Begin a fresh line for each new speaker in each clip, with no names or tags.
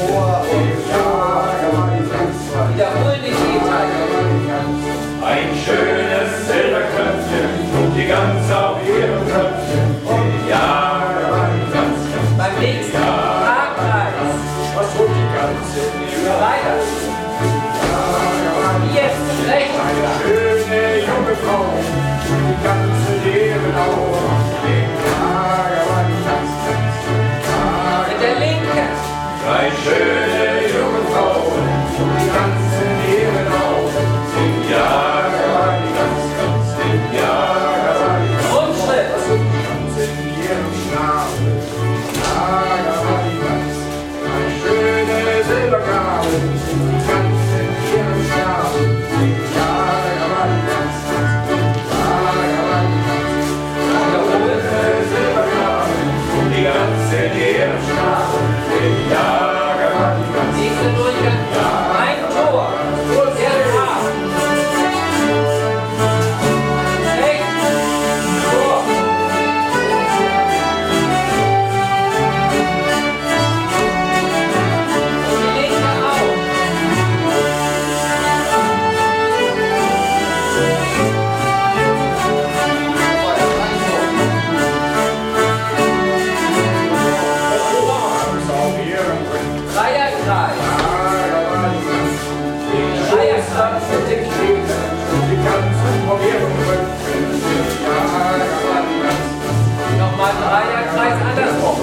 Tor und wiederholen die Teile.
Ein schönes Silberköpfchen, die ganz auf ihrem Köpfchen. Ja, ganz.
Beim nächsten Tagpreis.
Was holt die ganze
Weiter. Jetzt rechts.
Eine schöne junge Frau, die ganze Leben auf.
Mit der linken.
Drei schöne junge Frauen, die ganze Leben auf. Im Jahr, ganz, im Jahr.
Rundschritt.
Ganz in ihrem Schnabel. Eine schöne Silbergabel, ganz in ihrem Schnabel. Im Jahr, ganz, Silbergabel, die ganze in ihrem Schnabel. Im Jahr,
Nächste Durchgang. Ein Tor. Der Tor. Rechts. Tor. Und die linke auch. Dreierkreis. Dreierkreis. Nochmal Dreierkreis andersrum.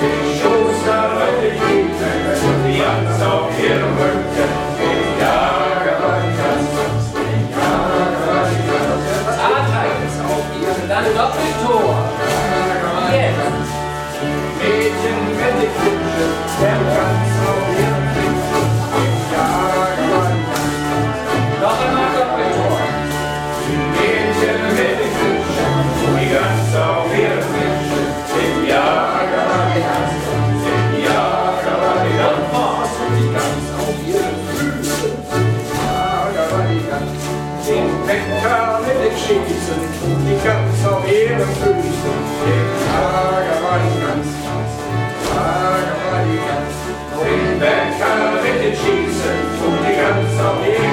A-Teil ist auf ihr. Dann Doppeltor. Jetzt.
Mädchen, wenn die Kutsche, der ganz auf ihrem
Noch einmal Doppeltor.
Mädchen, wenn die Kutsche, die ganz auf ihrem im Jahr,
Und vor.
die ganz auf ihren Füßen. Den Wecker mit den Schießen, die ganz auf ihren Füßen. Den Lager war die ganz, den Wecker mit den Schießen, die ganz auf ihren